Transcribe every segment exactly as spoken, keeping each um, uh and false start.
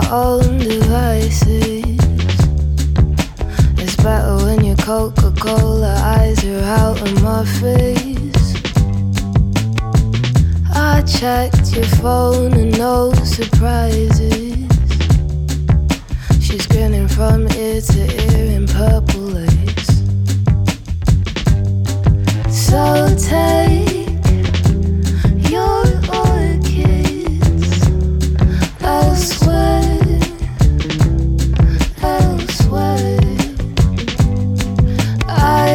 own devices. It's better when your Coca-Cola eyes are out of my face. I checked your phone and no surprises. She's grinning from ear to ear in purple lace. So take your orchids elsewhere, elsewhere. I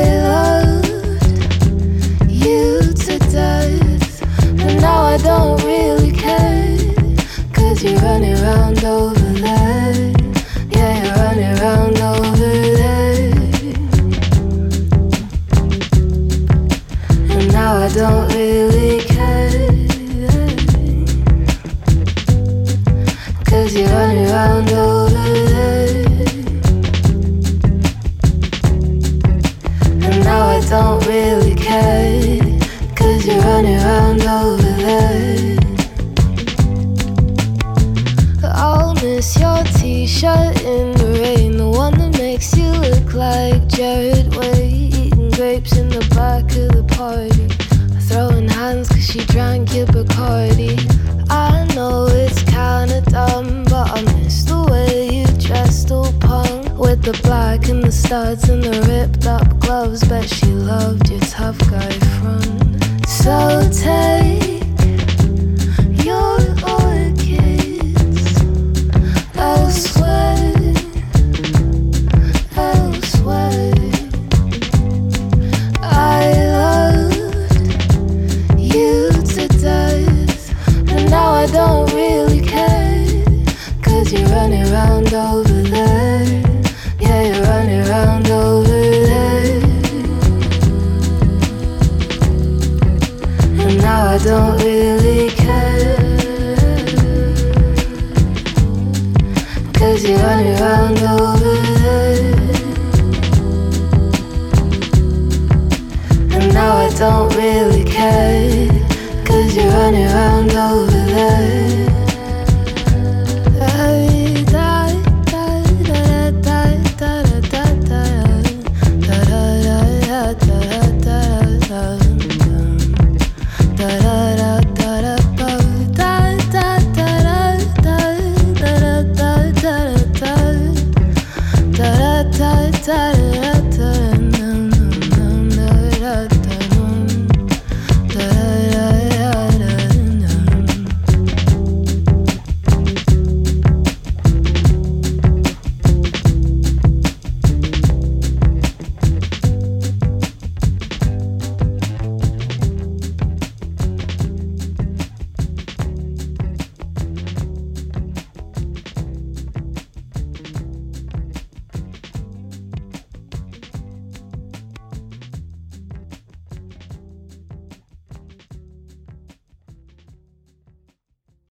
loved you to death, but now I don't really care. Cause you're running around over there. Yeah, you're running around over there. And now I don't really care. Cause you're running around over there. And now I don't really care. Cause you're running around over there. I'll miss your t-shirt in the rain, the one that makes you look like Jared Way, eating grapes in the back of the party, throwing hands cause she drank your Bacardi. I know it's kinda dumb, but I miss the way you dressed all punk, with the black and the studs and the ripped up gloves. Bet she loved your tough guy front. So take your orchids elsewhere, elsewhere. I loved you to death, but now I don't really care. Cause you're running around over there. Yeah, you're running around over there. And now I don't really care. Cause you're running around over there. And now I don't really care. Cause you're running around over there.